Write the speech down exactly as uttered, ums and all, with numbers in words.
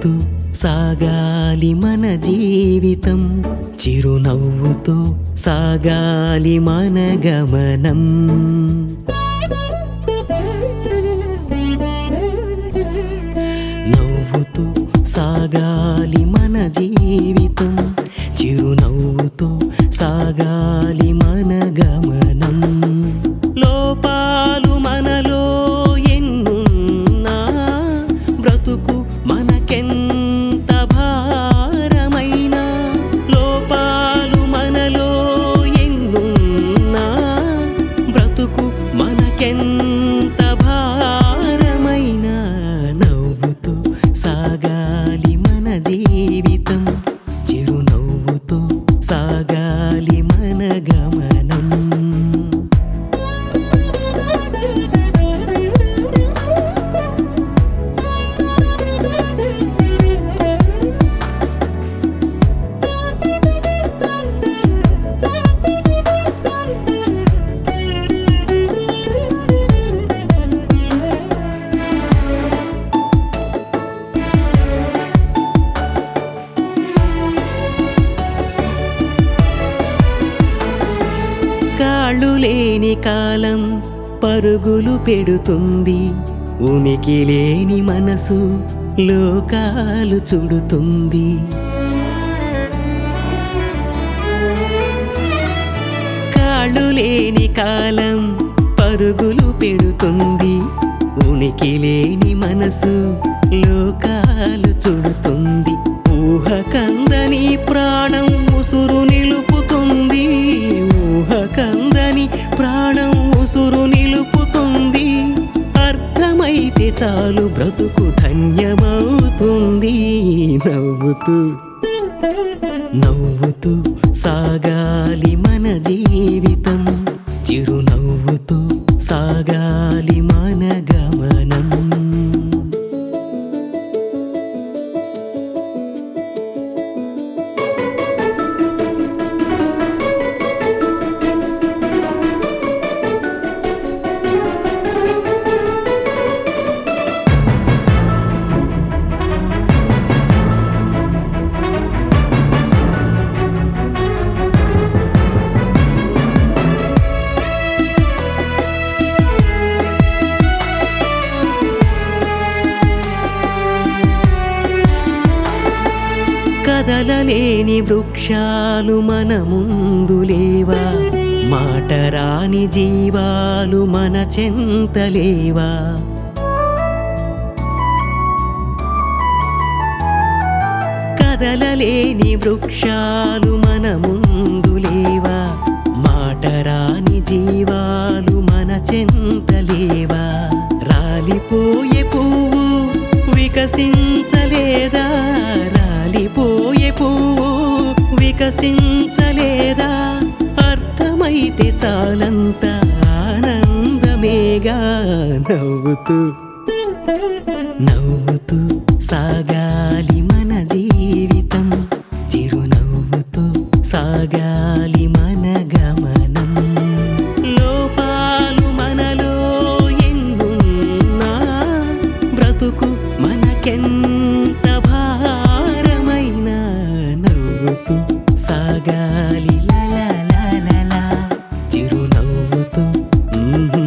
నవ్వుతూ సాగాలి మన జీవితం, చిరునవ్వుతో సాగాలి మన గమనం. నవ్వుతూ సాగాలి మన జీవితం, చిరునవ్వుతో సాగాలి మన గమనం. లోపాలు మనలో ఎన్నున్నా బ్రతుకు మనకెంత భారమైనా, లోపాలు మనలో ఎన్నున్నా బ్రతుకు మనకెంత భారమైనా, నవ్వుతూ సాగాలి మన జీవితం, చిరునవ్వుతో సాగాలి మన గమనం. కాళ్ళు లేని కాలం పరుగులు పెడుతుంది, ఉనికి లేని మనసు లోకాలు చుడుతుంది. కాళ్ళు లేని కాలం పరుగులు పెడుతుంది, ఉనికి లేని మనసు లోకాలు చుడుతుంది. ఊహ కందని ప్రాణం ఉసురు నిలుపుతుంది, ఊహ కందని ప్రాణం ఉసురు నిలుపుతుంది. అర్థమైతే చాలు బ్రతుకు ధన్యమవుతుంది. నవ్వుతూ నవ్వుతూ సాగాలి మన జీవితం, చిరునవ్వుతో సాగాలి మన గమనం. కదలలేని వృక్షాలు మన ముందు లేవా, మాటరాని జీవాలు మన చెంతలేవా. కదలలేని వృక్షాలు మన ముందు లేవా, మాటరాని జీవాలు మన చెంతలేవా. రాలిపోయే పువ్వు వికసించలేదా, రాలిపోయే పువ్వు వికసించలేదా. అర్థమైతే చాలంత ఆనందమేగా. నవ్వుతూ నవ్వుతూ సాగాలి మన జీవితం, చిరునవ్వుతో సాగాలి మన గమనం. లోపాలు మనలో ఎన్నున్నా బ్రతుకు మనకెంత భారమైనా, నవ్వుతూ సాగాలి లా లా లా లా లా, చిరునవ్వుతో.